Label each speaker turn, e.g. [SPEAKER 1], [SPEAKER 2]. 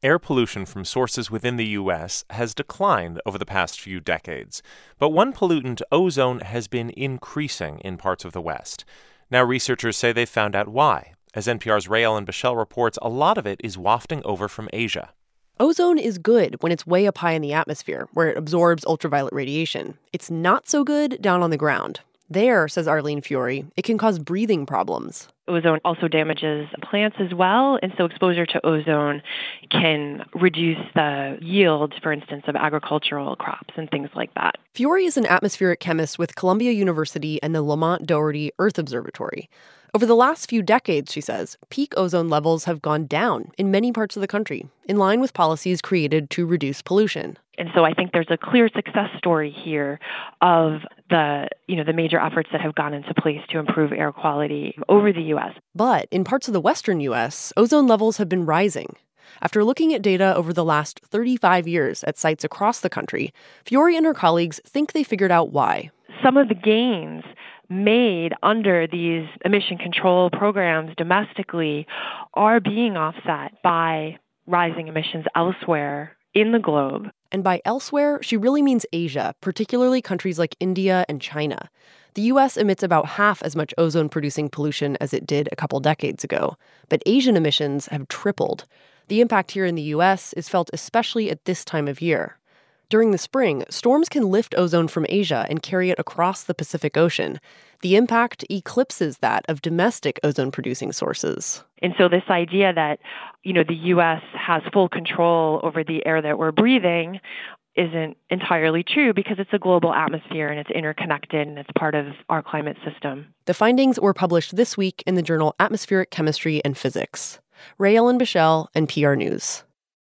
[SPEAKER 1] air pollution from sources within the U.S. has declined over the past few decades. But one pollutant, ozone, has been increasing in parts of the West. Now researchers say they've found out why. As NPR's Rael Bishel reports, a lot of it is wafting over from Asia.
[SPEAKER 2] Ozone is good when it's way up high in the atmosphere, where it absorbs ultraviolet radiation. It's not so good down on the ground. There, says Arlene Fiore, it can cause breathing problems.
[SPEAKER 3] Ozone also damages plants as well, and so exposure to ozone can reduce the yield, for instance, of agricultural crops and things like that.
[SPEAKER 2] Fiore is an atmospheric chemist with Columbia University and the Lamont Doherty Earth Observatory. Over the last few decades, she says, peak ozone levels have gone down in many parts of the country, in line with policies created to reduce pollution.
[SPEAKER 3] And so I think there's a clear success story here of the major efforts that have gone into place to improve air quality over the U.S.
[SPEAKER 2] But in parts of the western U.S., ozone levels have been rising. After looking at data over the last 35 years at sites across the country, Fiore and her colleagues think they figured out why.
[SPEAKER 3] Some of the gains made under these emission control programs domestically are being offset by rising emissions elsewhere in the globe.
[SPEAKER 2] And by elsewhere, she really means Asia, particularly countries like India and China. The U.S. emits about half as much ozone-producing pollution as it did a couple decades ago, but Asian emissions have tripled. The impact here in the U.S. is felt especially at this time of year. During the spring, storms can lift ozone from Asia and carry it across the Pacific Ocean. The impact eclipses that of domestic ozone-producing sources.
[SPEAKER 3] And so this idea that, the U.S. has full control over the air that we're breathing isn't entirely true because it's a global atmosphere and it's interconnected and it's part of our climate system.
[SPEAKER 2] The findings were published this week in the journal Atmospheric Chemistry and Physics. Rael Bishel, NPR News.